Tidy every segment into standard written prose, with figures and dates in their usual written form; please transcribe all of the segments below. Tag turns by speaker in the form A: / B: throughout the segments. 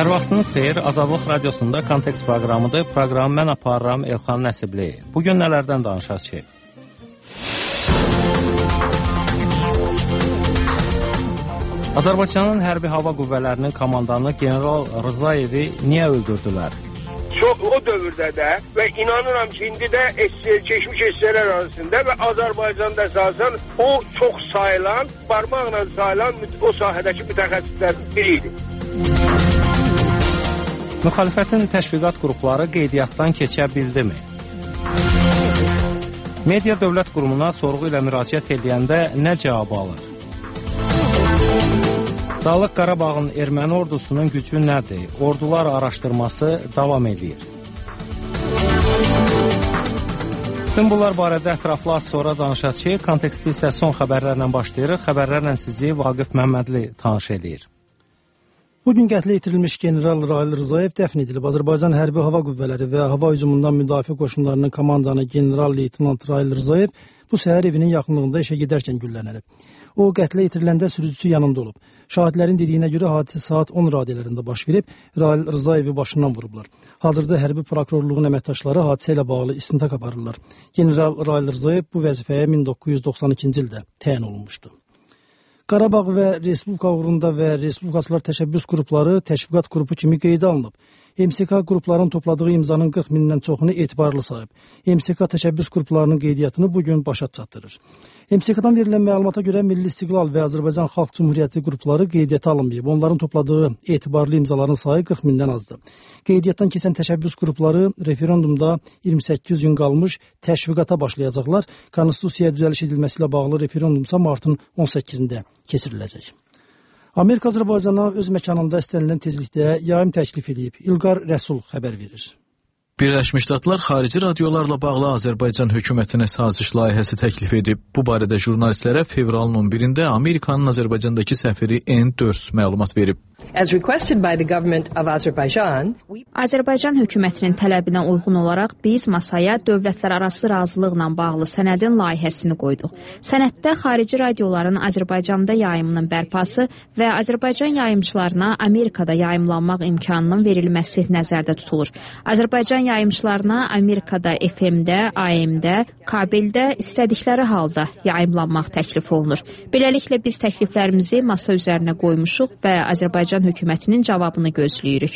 A: Hər vaxtınız xeyir, Azadlıq Radiosunda Kontekst proqramıdır. Proqramı mən aparıram Elxan Nəsibli. Bugün nələrdən danışacağıq? Azərbaycanın hərbi hava qüvvələrinin komandanı General Rzayevi niyə öldürdülər?
B: O dövrdə də və inanıram ki, indi də keçmiş SSR arasında və Azərbaycanda əsasən o çox sayılan, barmaqla sayılan o sahədəki mütəxəssislərin biri idi.
A: Müxalifətin təşviqat qrupları qeydiyyatdan keçə bildimi? Media dövlət qurumuna sorğu ilə müraciət edəndə nə cavab alır? Dağlıq Qarabağın erməni ordusunun gücü nədir? Ordular araşdırması davam edir. Bütün bunlar barədə ətraflı az sonra danışacağıq. Konteksti isə son xəbərlərlə başlayırıq. Xəbərlərlə sizi Vaqif Məmmədli tanış edir.
C: Bugün qətlə yetirilmiş General Rail Rzayev dəfn edilib. Azərbaycan Hərbi Hava Qüvvələri və Hava Hücumundan Müdafiə Qoşunlarının komandanı General Leytenant Rail Rzayev bu səhər evinin yaxınlığında işə gedərkən güllənilib. O, qətlə yetiriləndə sürücüsü yanında olub. Şahidlərin dediyinə görə hadisə saat 10 radələrində baş verib, Rail Rzayevi başından vurublar. Hazırda hərbi prokurorluğun əməkdaşları hadisə ilə bağlı istintaq aparırlar. General Rail Rzayev bu vəzifəyə 1992-ci ildə təyin olunmuşdu. Qarabağ və Respublika uğrunda və Respublikaçılar təşəbbüs qrupları təşviqat qrupu kimi qeydə alınıb. MSK qrupların topladığı imzanın 40 mindən çoxunu etibarlı sayıb. MSK təşəbbüs qruplarının qeydiyyatını bugün başa çatdırır. MSK-dan verilən məlumata görə Milli İstiqlal və Azərbaycan Xalq Cümhuriyyəti qrupları qeydiyyata alınmayıb. Onların topladığı etibarlı imzaların sayı 40 mindən azdır. Qeydiyyatdan keçən təşəbbüs qrupları referendumda 28 gün qalmış təşviqata başlayacaqlar. Konstitusiyaya düzəliş edilməsi ilə bağlı referendumsa martın 18-də keçiriləcək. Amerika Azərbaycana öz məkanında istənilən tezlikdə yayım təklif edib. İlqar Rəsul xəbər verir.
D: Birləşmiş Ştatlar xarici radiolarla bağlı Azərbaycan hökumətinə saziş layihəsi təklif edib. Bu barədə jurnalistlərə fevralın 11-də Amerikanın Azərbaycandakı səfiri N4 məlumat verib.
E: Azərbaycan hökumətinin tələbinə uyğun olaraq biz masaya dövlətlərarası razılıqla bağlı sənədin layihəsini qoyduq. Sənəddə xarici radioların Azərbaycanda yayımının bərpası və Azərbaycan yayımçılarına Amerikada yayımlanmaq imkanının verilməsi nəzərdə tutulur. Azərbaycan yayımçılarına Amerikada FM-də, AM-də, kabeldə istədikləri halda yayımlanmaq təklif olunur. Beləliklə biz təkliflərimizi masa üzərinə qoymuşuq və Azərbaycan hökumətinin cavabını gözləyirik.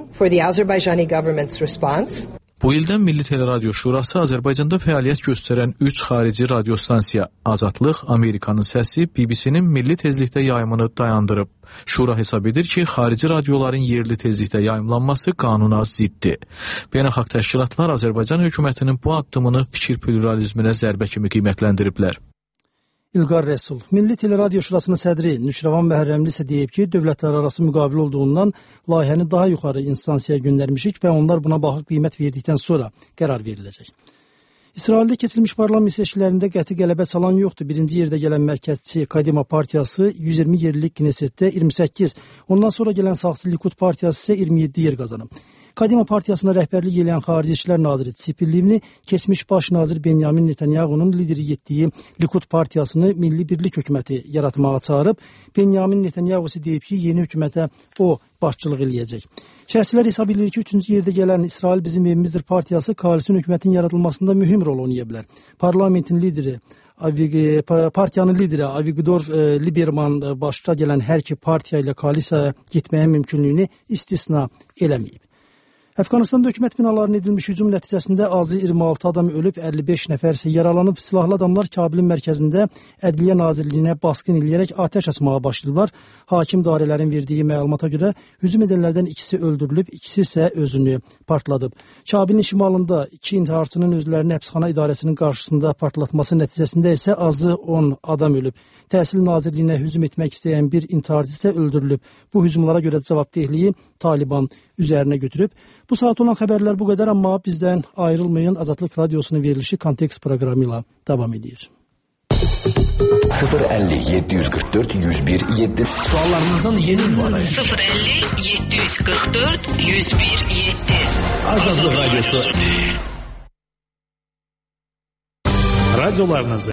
D: Bu ildən Milli Teleradio Şurası Azərbaycanda fəaliyyət göstərən 3 xarici radiostansiya Azadlıq, Amerikanın Səsi, BBC-nin milli tezlikdə yayımını dayandırıb. Şura hesab edir ki, xarici radioların yerli tezlikdə yayımlanması qanuna ziddir. Beynəlxalq təşkilatlar Azərbaycan hökumətinin bu addımını fikir pluralizminə zərbə kimi qiymətləndiriblər.
C: İlqar Rəsul, Milli Teleradio Şurasının sədri Nüşrəvan Məhərrəmli isə deyib ki, dövlətlərarası müqavilə olduğundan layihəni daha yuxarı instansiyaya göndərmişik və onlar buna baxıb qiymət verdikdən sonra qərar veriləcək. İsraildə keçirilmiş parlament seçkilərində qəti qələbə çalan yoxdur. Birinci yerdə gələn mərkəzçi Kadima partiyası 120 yerlik Knessetdə 28, ondan sonra gələn sağçı Likud partiyası isə 27 yer qazanıb. Kadima partiyasına rəhbərlik edən Xarici İşlər naziri Tzipir Livni keçmiş baş nazir Benyamin Netanyahu'nun lideri getdiyi Likud partiyasını milli birlik hökuməti yaratmağa çağırıb. Benyamin Netanyahu isə deyib ki, yeni hökumətə o başçılıq eləyəcək. Şəxslər hesab edir ki, 3-cü yerdə gələn İsrail bizim evimizdir partiyası koalisyon hökumətin yaradılmasında mühüm rol oynaya bilər. Parlamentin lideri, partiyanın lideri Avigdor Lieberman başda gələn hər iki partiya ilə koalisiyaya getməyə mümkünlüyünü istisna eləməyib. Əfqanistanda hökumət binalarına edilmiş hücum nəticəsində azı 26 adam ölüb, 55 nəfər isə yaralanıb. Silahlı adamlar Kabilin mərkəzində Ədliyyə Nazirliyinə basqın eləyərək atəş açmağa başlayıblar. Hakim dairələrin verdiyi məlumata görə hücum edənlərdən ikisi öldürülüb, ikisi isə özünü partladıb. Kabilin şimalında 2 intiharçının özlərini həbsxana idarəsinin qarşısında partlatması nəticəsində isə azı 10 adam ölüb. Təhsil Nazirliyinə hücum etmək istəyən bir intiharçı isə öldürülüb. Bu hücumlara görə cavabdehliyi Taliban üzərinə götürüb. Bu saat olan xəbərlər bu qədər, amma bizdən ayrılmayın. Azadlıq Radiosunun verilişi Kontekst proqramı ilə davam edir.
F: 050 744 101 7
G: Suallarınızın yeni ünvanı
H: 050 744 101 7
G: Azadlıq Radiosu. Radyolarınızı